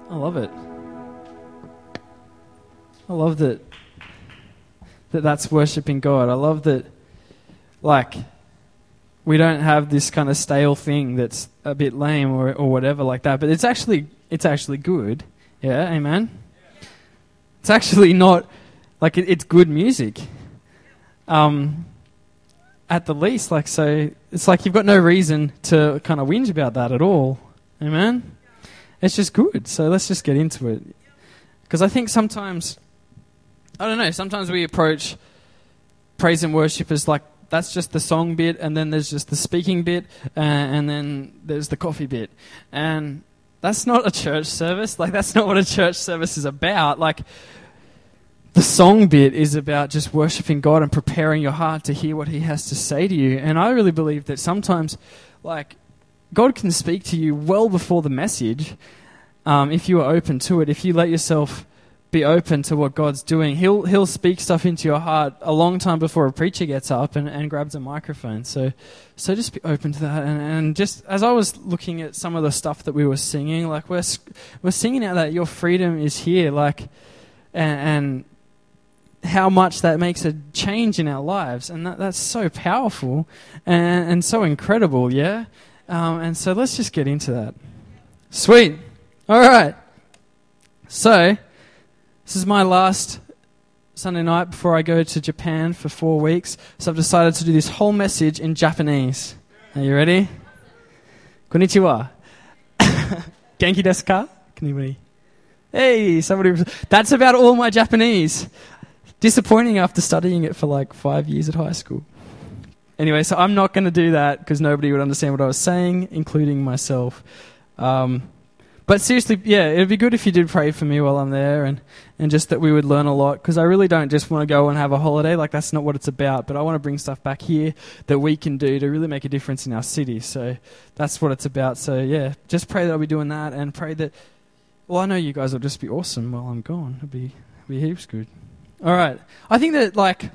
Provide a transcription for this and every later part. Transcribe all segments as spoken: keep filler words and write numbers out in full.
I love it. I love that, that that's worshiping God. I love that, like, we don't have this kind of stale thing that's a bit lame or or whatever like that, but it's actually it's actually good. Yeah, amen? It's actually not, like, it, it's good music. Um, at the least, like, so, it's like you've got no reason to kind of whinge about that at all. Amen? It's just good, so let's just get into it. Because I think sometimes, I don't know, sometimes we approach praise and worship as like, that's just the song bit, and then there's just the speaking bit, uh, and then there's the coffee bit. And that's not a church service. Like, that's not what a church service is about. Like, the song bit is about just worshiping God and preparing your heart to hear what he has to say to you. And I really believe that sometimes, like, God can speak to you well before the message, um, if you are open to it. If you let yourself be open to what God's doing, he'll he'll speak stuff into your heart a long time before a preacher gets up and, and grabs a microphone. So so just be open to that. And, and just as I was looking at some of the stuff that we were singing, like we're we're singing out that your freedom is here, like, and, and how much that makes a change in our lives, and that, that's so powerful and, and so incredible, yeah. Um, and so let's just get into that. Sweet. All right. So this is my last Sunday night before I go to Japan for four weeks. So I've decided to do this whole message in Japanese. Are you ready? Konnichiwa. Genki desu ka? Anybody? Hey, somebody. That's about all my Japanese. Disappointing after studying it for like five years at high school. Anyway, so I'm not going to do that because nobody would understand what I was saying, including myself. Um, but seriously, yeah, it'd be good if you did pray for me while I'm there, and, and just that we would learn a lot, because I really don't just want to go and have a holiday. Like, that's not what it's about. But I want to bring stuff back here that we can do to really make a difference in our city. So that's what it's about. So, yeah, just pray that I'll be doing that, and pray that, well, I know you guys will just be awesome while I'm gone. It'll be, it'll be heaps good. All right. I think that, like,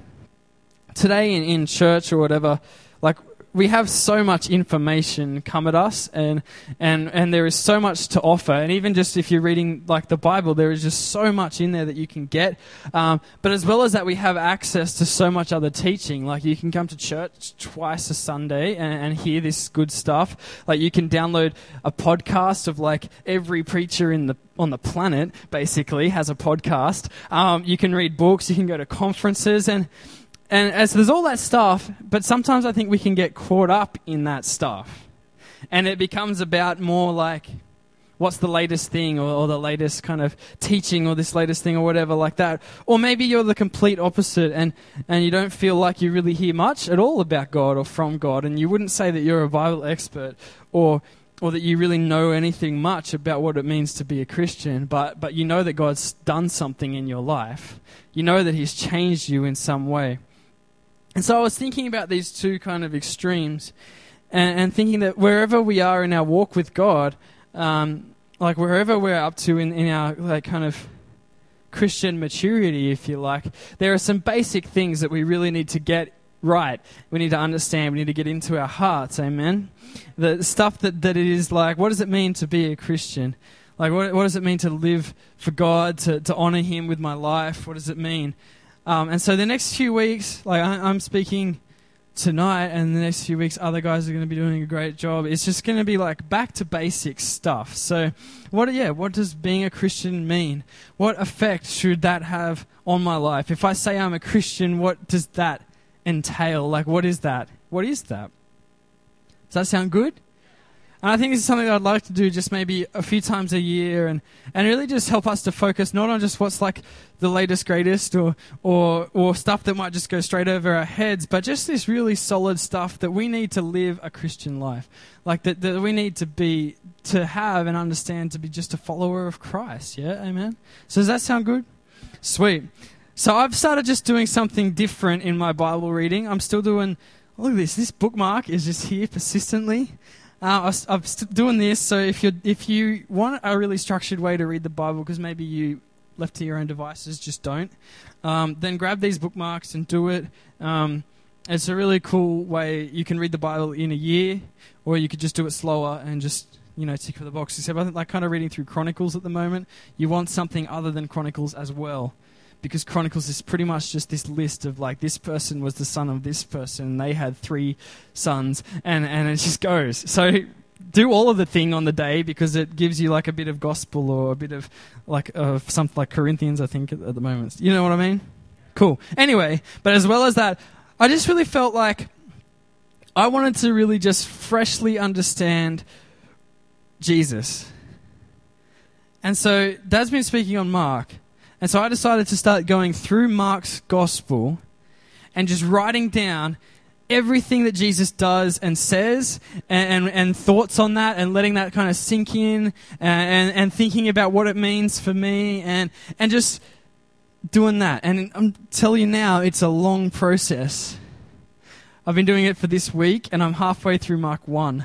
today in, in church or whatever, like, we have so much information come at us, and, and and there is so much to offer. And even just if you're reading, like, the Bible, there is just so much in there that you can get. Um, but as well as that, we have access to so much other teaching. Like, you can come to church twice a Sunday and, and hear this good stuff. Like, you can download a podcast of, like, every preacher in the on the planet, basically, has a podcast. Um, you can read books, you can go to conferences, and And as there's all that stuff, but sometimes I think we can get caught up in that stuff. And it becomes about more like, what's the latest thing, or, or the latest kind of teaching, or this latest thing, or whatever like that. Or maybe you're the complete opposite, and, and you don't feel like you really hear much at all about God or from God, and you wouldn't say that you're a Bible expert, or or that you really know anything much about what it means to be a Christian, but, but you know that God's done something in your life. You know that he's changed you in some way. And so I was thinking about these two kind of extremes, and, and thinking that wherever we are in our walk with God, um, like wherever we're up to in, in our like kind of Christian maturity, if you like, there are some basic things that we really need to get right. We need to understand. We need to get into our hearts. Amen. The stuff that, that it is like, what does it mean to be a Christian? Like, what, what does it mean to live for God, to, to honor him with my life? What does it mean? Um, and so the next few weeks, like I, I'm speaking tonight, and the next few weeks other guys are going to be doing a great job. It's just going to be like back to basic stuff. So what, yeah, what does being a Christian mean? What effect should that have on my life? If I say I'm a Christian, what does that entail? Like, what is that? What is that? Does that sound good? And I think this is something that I'd like to do just maybe a few times a year, and, and really just help us to focus not on just what's like the latest, greatest, or, or or stuff that might just go straight over our heads, but just this really solid stuff that we need to live a Christian life. Like that, that we need to be, to have and understand to be just a follower of Christ. Yeah, amen? So does that sound good? Sweet. So I've started just doing something different in my Bible reading. I'm still doing, look at this, this bookmark is just here persistently. Uh, I, I'm st- doing this, so if you if you want a really structured way to read the Bible, because maybe you left to your own devices, just don't, um, then grab these bookmarks and do it. Um, it's a really cool way. You can read the Bible in a year, or you could just do it slower and just you know, tick for the box. Except I think like kind of reading through Chronicles at the moment, you want something other than Chronicles as well. Because Chronicles is pretty much just this list of like, this person was the son of this person, and they had three sons, and, and it just goes. So do all of the thing on the day because it gives you like a bit of gospel or a bit of like uh, something like Corinthians, I think, at, at the moment. You know what I mean? Cool. Anyway, but as well as that, I just really felt like I wanted to really just freshly understand Jesus. And so Dad's been speaking on Mark. And so I decided to start going through Mark's gospel and just writing down everything that Jesus does and says and, and, and thoughts on that and letting that kind of sink in and, and, and thinking about what it means for me and, and just doing that. And I'm telling you now, it's a long process. I've been doing it for this week and I'm halfway through Mark one.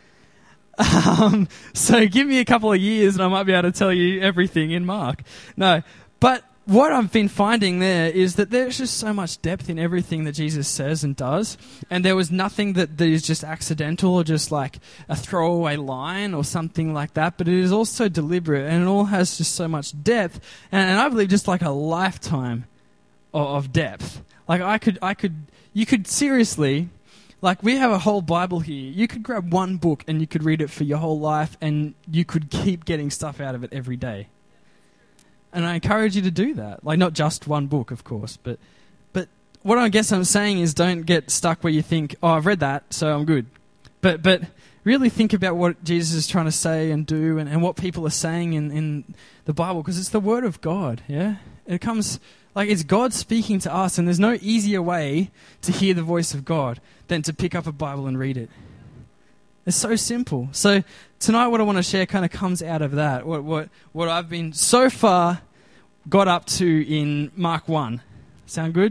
Um, so give me a couple of years and I might be able to tell you everything in Mark. No. But what I've been finding there is that there's just so much depth in everything that Jesus says and does. And there was nothing that, that is just accidental or just like a throwaway line or something like that. But it is also deliberate and it all has just so much depth. And, and I believe just like a lifetime of, of depth. Like I could, I could, you could seriously, like we have a whole Bible here. You could grab one book and you could read it for your whole life and you could keep getting stuff out of it every day. And I encourage you to do that. Like, not just one book, of course, but but what I guess I'm saying is don't get stuck where you think, oh, I've read that, so I'm good. But but really think about what Jesus is trying to say and do and, and what people are saying in, in the Bible, because it's the Word of God, yeah? It comes, like, it's God speaking to us, and there's no easier way to hear the voice of God than to pick up a Bible and read it. It's so simple. So tonight what I want to share kind of comes out of that. What what what I've been so far got up to in Mark one. Sound good?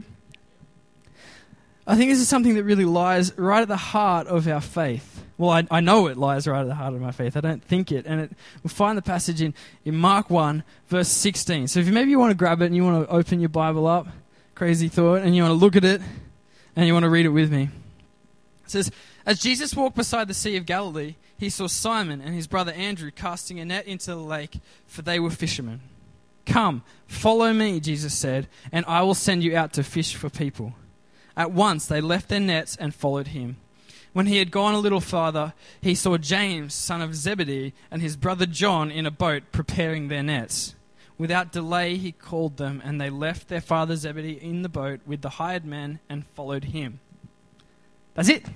I think this is something that really lies right at the heart of our faith. Well, I, I know it lies right at the heart of my faith. I don't think it. And it, we'll find the passage in, in Mark one, verse sixteen. So if you, maybe you want to grab it and you want to open your Bible up, crazy thought, and you want to look at it and you want to read it with me. It says, as Jesus walked beside the Sea of Galilee, he saw Simon and his brother Andrew casting a net into the lake, for they were fishermen. Come, follow me, Jesus said, and I will send you out to fish for people. At once they left their nets and followed him. When he had gone a little farther, he saw James, son of Zebedee, and his brother John in a boat preparing their nets. Without delay he called them, and they left their father Zebedee in the boat with the hired men and followed him. That's it.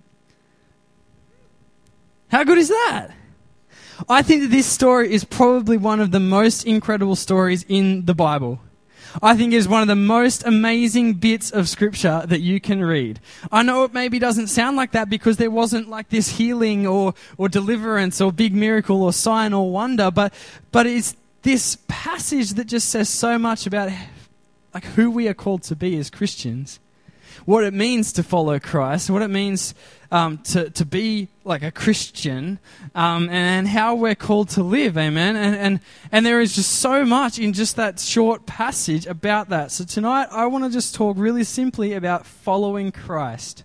How good is that? I think that this story is probably one of the most incredible stories in the Bible. I think it is one of the most amazing bits of scripture that you can read. I know it maybe doesn't sound like that because there wasn't like this healing or, or deliverance or big miracle or sign or wonder, but, but it's this passage that just says so much about like who we are called to be as Christians. What it means to follow Christ, what it means um, to, to be like a Christian, um, and how we're called to live, amen? And, and, and there is just so much in just that short passage about that. So tonight I want to just talk really simply about following Christ.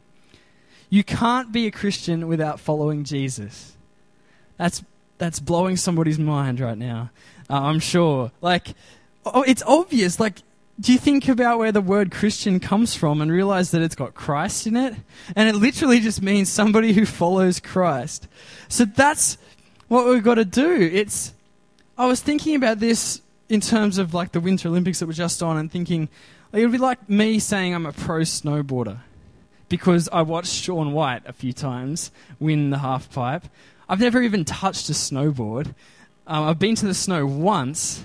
You can't be a Christian without following Jesus. That's, that's blowing somebody's mind right now, uh, I'm sure. Like, oh, it's obvious, like, do you think about where the word Christian comes from and realize that it's got Christ in it? And it literally just means somebody who follows Christ. So that's what we've got to do. It's, I was thinking about this in terms of like the Winter Olympics that were just on and thinking, it would be like me saying I'm a pro snowboarder because I watched Shaun White a few times win the half pipe. I've never even touched a snowboard. Um, I've been to the snow once.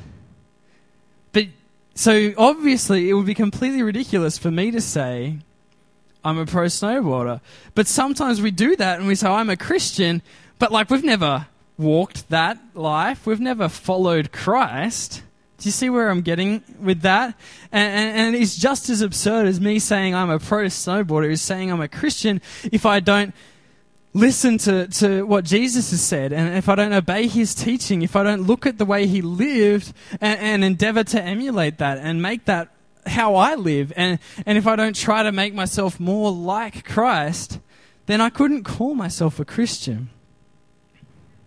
But so obviously it would be completely ridiculous for me to say I'm a pro snowboarder. But sometimes we do that and we say I'm a Christian, but like we've never walked that life. We've never followed Christ. Do you see where I'm getting with that? And, and, and it's just as absurd as me saying I'm a pro snowboarder is saying I'm a Christian if I don't listen to, to what Jesus has said, and if I don't obey his teaching, if I don't look at the way he lived and, and endeavor to emulate that and make that how I live, and, and if I don't try to make myself more like Christ, then I couldn't call myself a Christian.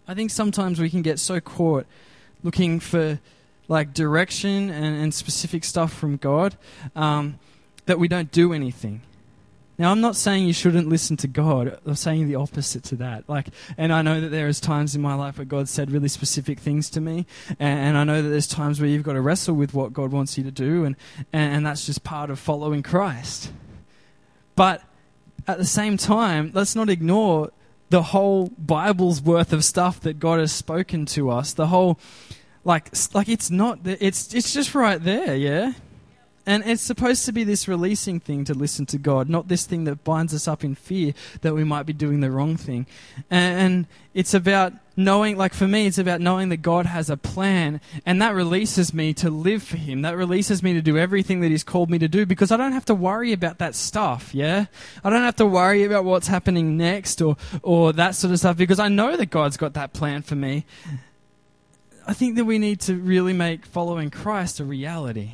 I think sometimes we can get so caught looking for like direction and, and specific stuff from God um, that we don't do anything. Now, I'm not saying you shouldn't listen to God. I'm saying the opposite to that. Like, and I know that there is times in my life where God said really specific things to me, and, and I know that there's times where you've got to wrestle with what God wants you to do, and, and, and that's just part of following Christ. But at the same time, let's not ignore the whole Bible's worth of stuff that God has spoken to us. The whole, like, like it's not, it's it's just right there, yeah? And it's supposed to be this releasing thing to listen to God, not this thing that binds us up in fear that we might be doing the wrong thing. And it's about knowing, like for me, it's about knowing that God has a plan, and that releases me to live for Him. That releases me to do everything that He's called me to do, because I don't have to worry about that stuff, yeah? I don't have to worry about what's happening next or, or that sort of stuff, because I know that God's got that plan for me. I think that we need to really make following Christ a reality.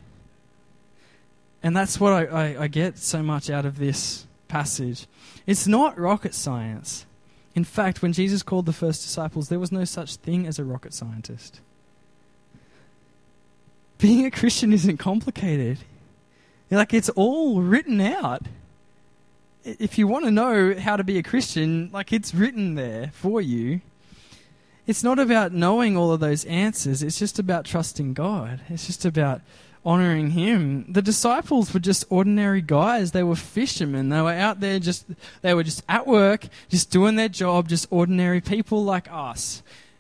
And that's what I, I, I get so much out of this passage. It's not rocket science. In fact, when Jesus called the first disciples, there was no such thing as a rocket scientist. Being a Christian isn't complicated. Like, it's all written out. If you want to know how to be a Christian, like, it's written there for you. It's not about knowing all of those answers. It's just about trusting God. It's just about honoring Him. The disciples were just ordinary guys. They were fishermen. They were out there just, they were just at work, just doing their job, just ordinary people like us.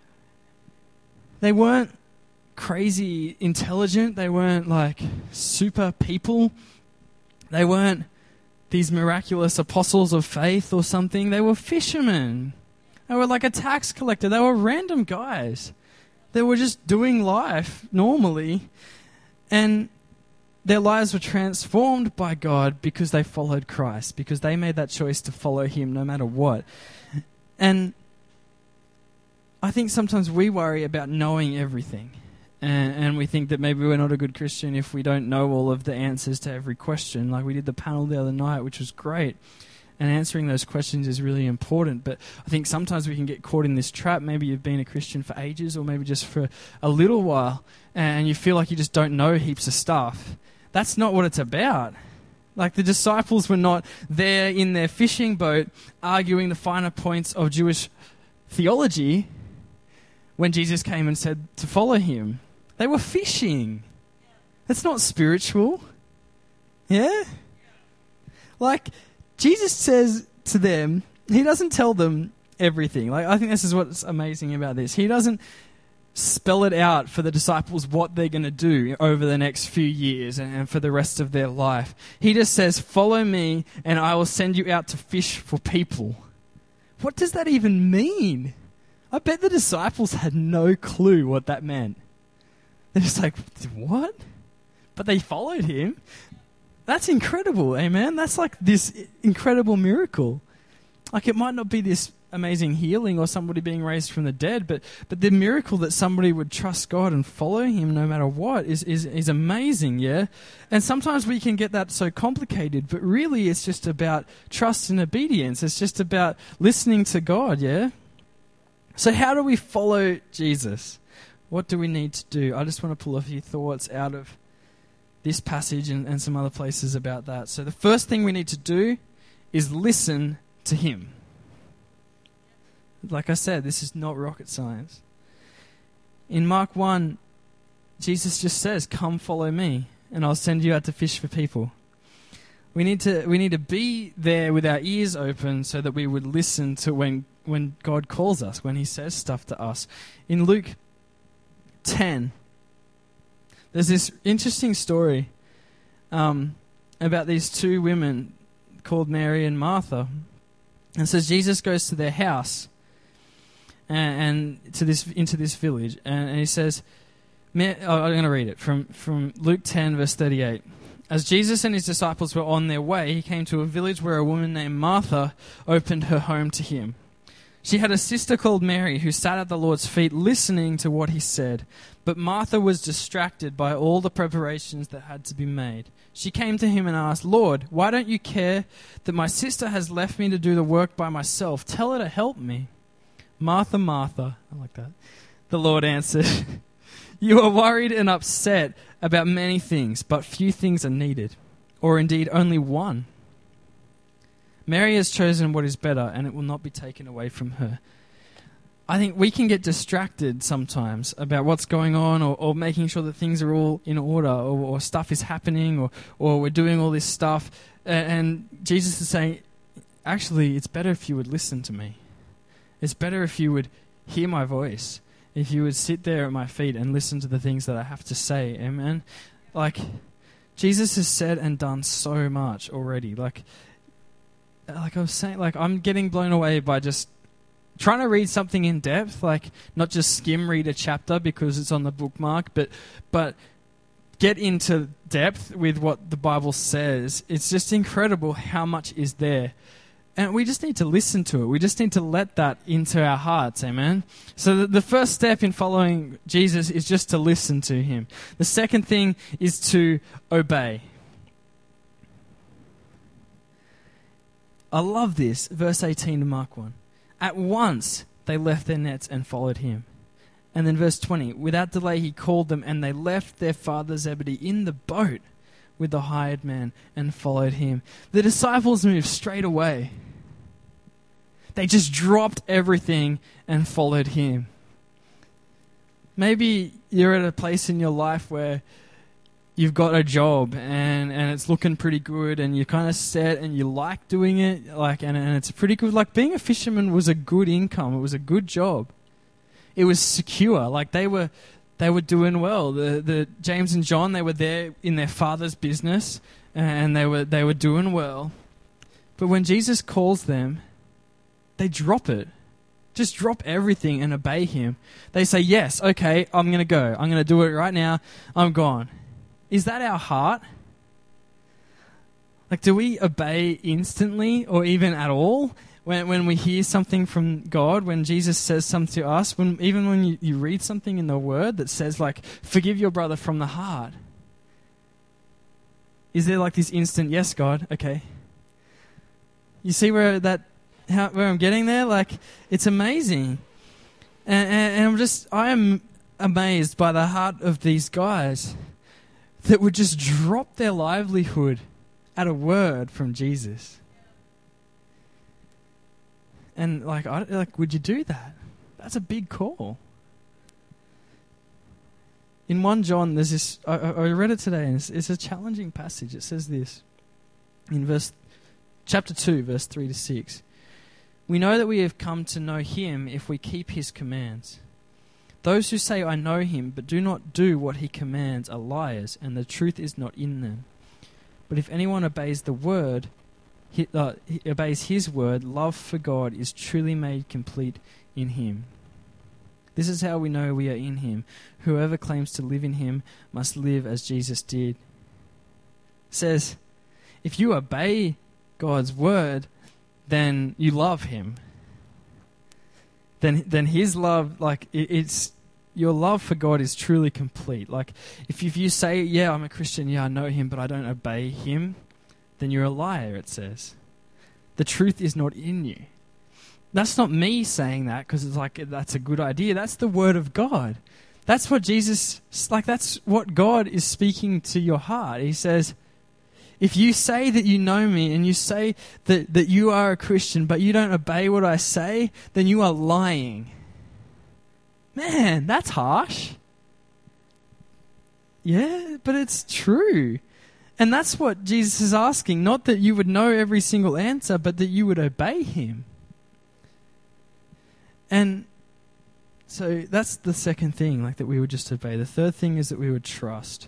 They weren't crazy intelligent. They weren't like super people. They weren't these miraculous apostles of faith or something. They were fishermen. They were like a tax collector. They were random guys. They were just doing life normally. And their lives were transformed by God because they followed Christ, because they made that choice to follow Him no matter what. And I think sometimes we worry about knowing everything. And, and we think that maybe we're not a good Christian if we don't know all of the answers to every question. Like we did the panel the other night, which was great. And answering those questions is really important. But I think sometimes we can get caught in this trap. Maybe you've been a Christian for ages, or maybe just for a little while, and you feel like you just don't know heaps of stuff. That's not what it's about. Like the disciples were not there in their fishing boat arguing the finer points of Jewish theology when Jesus came and said to follow Him. They were fishing. That's not spiritual. Yeah? Like, Jesus says to them, He doesn't tell them everything. Like, I think this is what's amazing about this. He doesn't spell it out for the disciples what they're going to do over the next few years and, and for the rest of their life. He just says, follow me and I will send you out to fish for people. What does that even mean? I bet the disciples had no clue what that meant. They're just like, what? But they followed Him. That's incredible, amen? That's like this incredible miracle. Like, it might not be this amazing healing or somebody being raised from the dead, but but the miracle that somebody would trust God and follow Him no matter what is, is, is amazing, yeah? And sometimes we can get that so complicated, but really it's just about trust and obedience. It's just about listening to God, yeah? So how do we follow Jesus? What do we need to do? I just want to pull a few thoughts out of this passage and, and some other places about that. So the first thing we need to do is listen to Him. Like I said, this is not rocket science. In Mark one, Jesus just says, come follow me and I'll send you out to fish for people. We need to we need to be there with our ears open so that we would listen to when, when God calls us, when He says stuff to us. In Luke ten, there's this interesting story um, about these two women called Mary and Martha. And it says Jesus goes to their house and, and to this into this village, and, and he says, oh, I'm going to read it from, from Luke ten, verse thirty-eight. As Jesus and His disciples were on their way, He came to a village where a woman named Martha opened her home to Him. She had a sister called Mary who sat at the Lord's feet listening to what He said. But Martha was distracted by all the preparations that had to be made. She came to Him and asked, Lord, why don't you care that my sister has left me to do the work by myself? Tell her to help me. Martha, Martha, I like that. The Lord answered, you are worried and upset about many things, but few things are needed, or indeed only one. Mary has chosen what is better, and it will not be taken away from her. I think we can get distracted sometimes about what's going on, or, or making sure that things are all in order, or, or stuff is happening, or, or we're doing all this stuff. And, and Jesus is saying, actually, it's better if you would listen to me. It's better if you would hear my voice, if you would sit there at my feet and listen to the things that I have to say. Amen? Like, Jesus has said and done so much already. Like, like I was saying, like I'm getting blown away by just trying to read something in depth, like not just skim read a chapter because it's on the bookmark, but but get into depth with what the Bible says. It's just incredible how much is there. And we just need to listen to it. We just need to let that into our hearts, amen? So the, the first step in following Jesus is just to listen to him. The second thing is to obey. I love this, verse eighteen to Mark one. At once they left their nets and followed him. And then verse twenty, without delay he called them, and they left their father Zebedee in the boat with the hired man and followed him. The disciples moved straight away. They just dropped everything and followed him. Maybe you're at a place in your life where you've got a job and, and it's looking pretty good and you're kind of set and you like doing it, like and, and it's pretty good. Like being a fisherman was a good income. It was a good job. It was secure. Like they were they were doing well. The the James and John, they were there in their father's business and they were they were doing well. But when Jesus calls them, they drop it. Just drop everything and obey him. They say, yes, okay, I'm going to go. I'm going to do it right now. I'm gone. Is that our heart? Like, do we obey instantly or even at all when when we hear something from God, when Jesus says something to us, when even when you, you read something in the Word that says, like, forgive your brother from the heart? Is there like this instant, yes, God, okay. You see where that, how, where I'm getting there? Like, it's amazing. And, and, and I'm just, I am amazed by the heart of these guys that would just drop their livelihood at a word from Jesus. And like, I, like, would you do that? That's a big call. In First John, there's this, I, I read it today, and it's, it's a challenging passage. It says this, in verse, chapter two, verse three to six. We know that we have come to know him if we keep his commands. Those who say, I know him, but do not do what he commands are liars, and the truth is not in them. But if anyone obeys the word, he, uh, he obeys his word, love for God is truly made complete in him. This is how we know we are in him. Whoever claims to live in him must live as Jesus did. It says, if you obey God's word, then you love him. Then, then his love, like, it, it's, your love for God is truly complete. Like, if, if you say, yeah, I'm a Christian, yeah, I know him, but I don't obey him, then you're a liar, it says. The truth is not in you. That's not me saying that because it's like, that's a good idea. That's the word of God. That's what Jesus, like, that's what God is speaking to your heart. He says, if you say that you know me and you say that, that you are a Christian, but you don't obey what I say, then you are lying. Man, that's harsh. Yeah, but it's true. And that's what Jesus is asking. Not that you would know every single answer, but that you would obey him. And so that's the second thing, like that we would just obey. The third thing is that we would trust.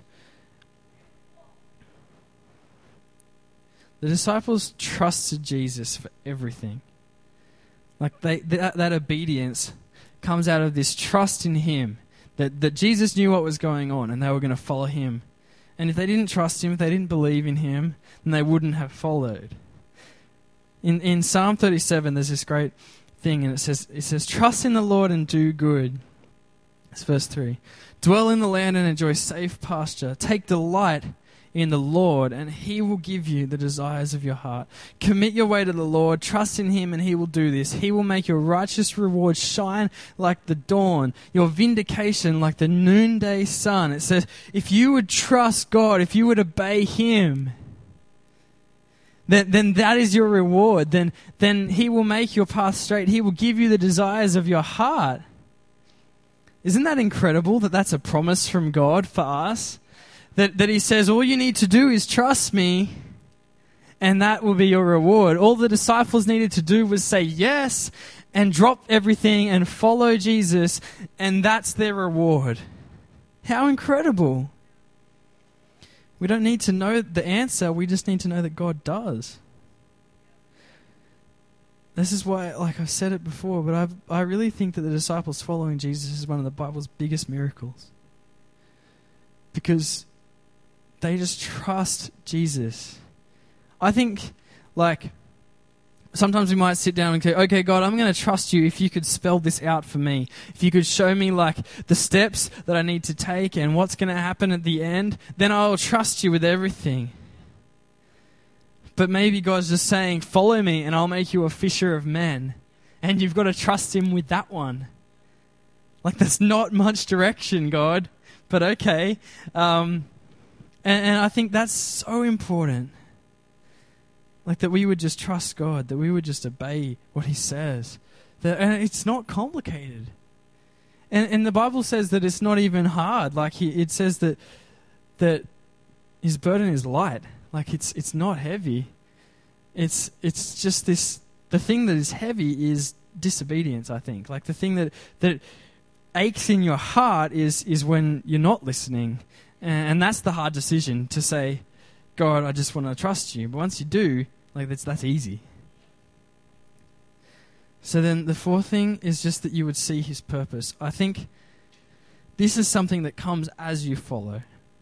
The disciples trusted Jesus for everything. Like they, that, that obedience comes out of this trust in him, that, that Jesus knew what was going on and they were going to follow him. And if they didn't trust him, if they didn't believe in him, then they wouldn't have followed. In in Psalm thirty-seven, there's this great thing, and it says, it says, trust in the Lord and do good. It's verse three. Dwell in the land and enjoy safe pasture. Take delight in the Lord, and He will give you the desires of your heart. Commit your way to the Lord, trust in Him, and He will do this. He will make your righteous reward shine like the dawn, your vindication like the noonday sun. It says, if you would trust God, if you would obey Him, then, then that is your reward. Then, then He will make your path straight. He will give you the desires of your heart. Isn't that incredible that that's a promise from God for us? That, that He says, all you need to do is trust me, and that will be your reward. All the disciples needed to do was say yes and drop everything and follow Jesus, and that's their reward. How incredible. We don't need to know the answer, we just need to know that God does. This is why, like I've said it before, but I've, I really think that the disciples following Jesus is one of the Bible's biggest miracles. Because they just trust Jesus. I think, like, sometimes we might sit down and go, okay, God, I'm going to trust you if you could spell this out for me. If you could show me, like, the steps that I need to take and what's going to happen at the end, then I'll trust you with everything. But maybe God's just saying, follow me and I'll make you a fisher of men. And you've got to trust Him with that one. Like, that's not much direction, God. But okay. Um, and, and I think that's so important. Like, that we would just trust God, that we would just obey what He says. That, and it's not complicated. And, and the Bible says that it's not even hard. Like, he, it says that that His burden is light. Like, it's it's not heavy. It's it's just this, the thing that is heavy is disobedience, I think. Like, the thing that, that aches in your heart is, is when you're not listening. And, and that's the hard decision, to say, God, I just want to trust you. But once you do, like, that's that's easy. So then the fourth thing is just that you would see His purpose. I think this is something that comes as you follow,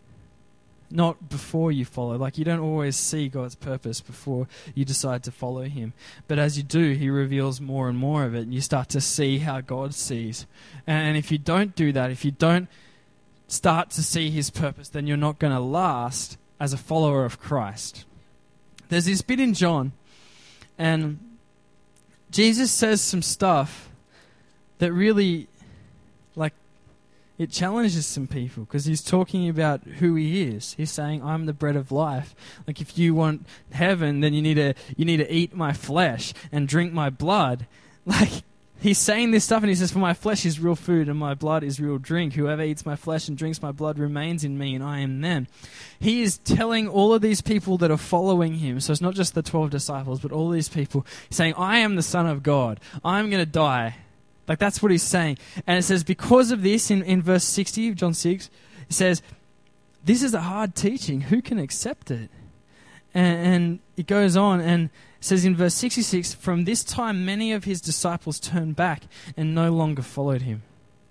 not before you follow. Like, you don't always see God's purpose before you decide to follow Him. But as you do, He reveals more and more of it, and you start to see how God sees. And if you don't do that, if you don't start to see His purpose, then you're not going to last as a follower of Christ. There's this bit in John, and Jesus says some stuff that really, like, it challenges some people, because He's talking about who He is. He's saying, I'm the bread of life. Like, if you want heaven, then you need to you need to eat my flesh and drink my blood. Like, He's saying this stuff, and He says, for my flesh is real food and my blood is real drink. Whoever eats my flesh and drinks my blood remains in me and I in them. He is telling all of these people that are following Him, so it's not just the twelve disciples, but all these people, saying, I am the Son of God. I'm going to die. Like, that's what He's saying. And it says, because of this, in, in verse sixty of John six, it says, this is a hard teaching. Who can accept it? And, and it goes on, and it says in verse sixty-six, from this time many of His disciples turned back and no longer followed Him.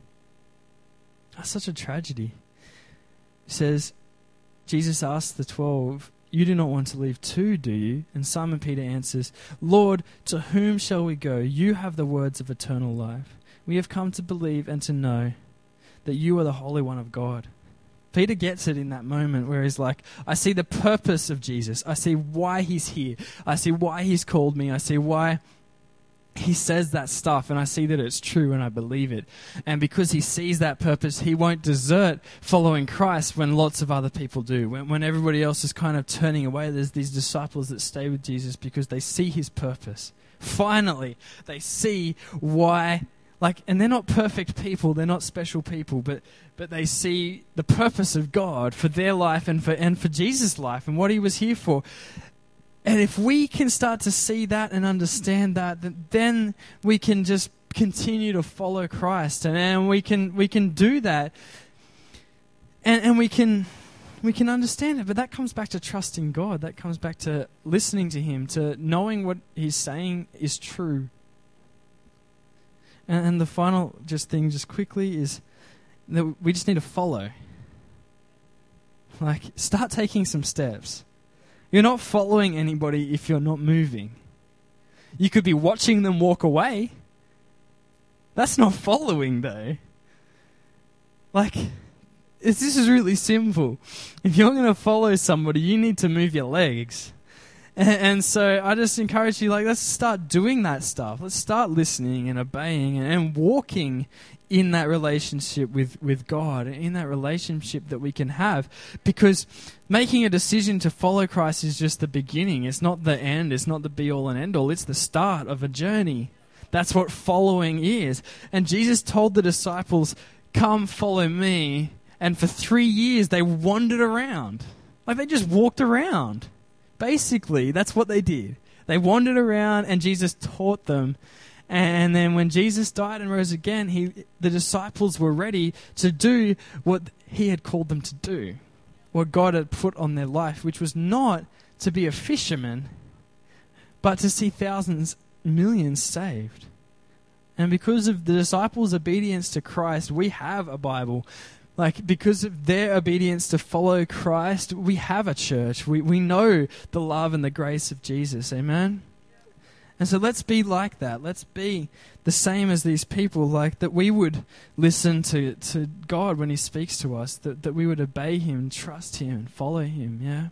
That's such a tragedy. It says, Jesus asked the twelve, you do not want to leave too, do you? And Simon Peter answers, Lord, to whom shall we go? You have the words of eternal life. We have come to believe and to know that you are the Holy One of God. Peter gets it in that moment where he's like, I see the purpose of Jesus. I see why He's here. I see why He's called me. I see why He says that stuff, and I see that it's true, and I believe it. And because he sees that purpose, he won't desert following Christ when lots of other people do. When, when everybody else is kind of turning away, there's these disciples that stay with Jesus because they see His purpose. Finally, they see why. Like, and they're not perfect people, they're not special people, but but they see the purpose of God for their life and for and for Jesus' life and what He was here for. And if we can start to see that and understand that, then we can just continue to follow Christ, and, and we can we can do that, and and we can we can understand it. But that comes back to trusting God. That comes back to listening to Him, to knowing what He's saying is true. And, and the final just thing, just quickly, is that we just need to follow. Like, start taking some steps. You're not following anybody if you're not moving. You could be watching them walk away. That's not following, though. Like, it's, this is really simple. If you're going to follow somebody, you need to move your legs. And, and so I just encourage you, like, let's start doing that stuff. Let's start listening and obeying and, and walking in that relationship with, with God, in that relationship that we can have. Because making a decision to follow Christ is just the beginning. It's not the end. It's not the be-all and end-all. It's the start of a journey. That's what following is. And Jesus told the disciples, come follow me. And for three years, they wandered around. Like, they just walked around. Basically, that's what they did. They wandered around and Jesus taught them. And then when Jesus died and rose again, he, the disciples were ready to do what he had called them to do, what God had put on their life, which was not to be a fisherman, but to see thousands, millions saved. And because of the disciples' obedience to Christ, we have a Bible. Like, because of their obedience to follow Christ, we have a church. We we know the love and the grace of Jesus. Amen? And so let's be like that. Let's be the same as these people, like that we would listen to, to God when he speaks to us, that, that we would obey him, trust him, and follow him, yeah?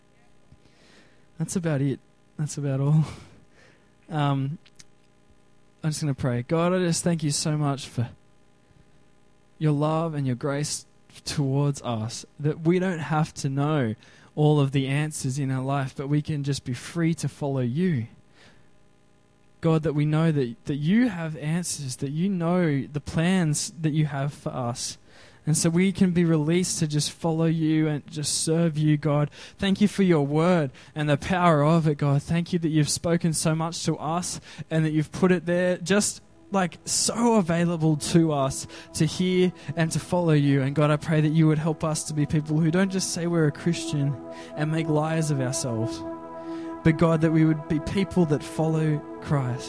That's about it. That's about all. Um, I'm just going to pray. God, I just thank you so much for your love and your grace towards us, that we don't have to know all of the answers in our life, but we can just be free to follow you. God, that we know that, that you have answers, that you know the plans that you have for us. And so we can be released to just follow you and just serve you, God. Thank you for your word and the power of it, God. Thank you that you've spoken so much to us and that you've put it there just like so available to us to hear and to follow you. And God, I pray that you would help us to be people who don't just say we're a Christian and make liars of ourselves, but God, that we would be people that follow Christ.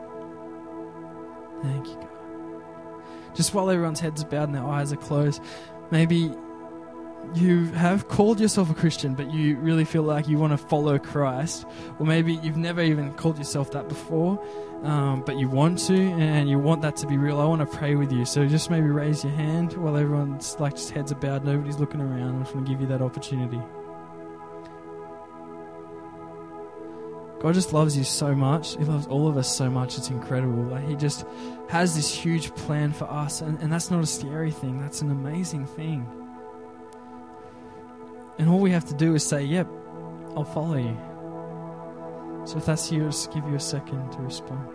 Thank you, God. Just while everyone's heads are bowed and their eyes are closed, maybe you have called yourself a Christian, but you really feel like you want to follow Christ. Or maybe you've never even called yourself that before, um, but you want to, and you want that to be real. I want to pray with you. So just maybe raise your hand while everyone's like just heads are bowed, nobody's looking around. I just want to give you that opportunity. God just loves you so much. He loves all of us so much. It's incredible. Like, he just has this huge plan for us. And, and that's not a scary thing. That's an amazing thing. And all we have to do is say, yep, I'll follow you. So if that's you, I'll just give you a second to respond.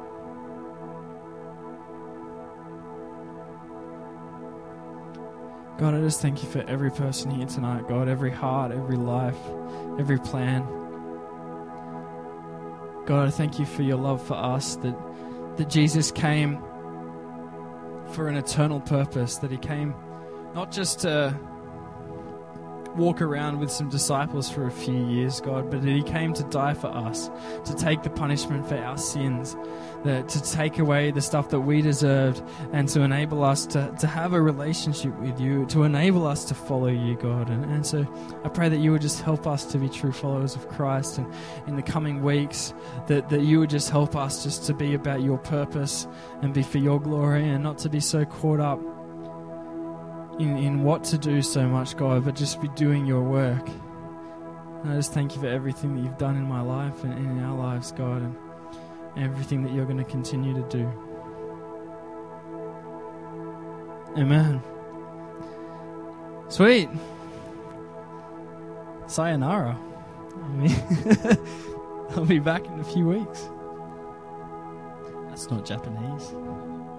God, I just thank you for every person here tonight, God, every heart, every life, every plan. God, I thank you for your love for us, that that Jesus came for an eternal purpose, that he came not just to walk around with some disciples for a few years, God, but that he came to die for us, to take the punishment for our sins, that to take away the stuff that we deserved and to enable us to, to have a relationship with you, to enable us to follow you, God. And, and so I pray that you would just help us to be true followers of Christ, and in the coming weeks that, that you would just help us just to be about your purpose and be for your glory, and not to be so caught up In, in what to do so much, God, but just be doing your work. And I just thank you for everything that you've done in my life and in our lives, God, and everything that you're going to continue to do. Amen. Sweet. Sayonara. I'll be back in a few weeks. That's not Japanese.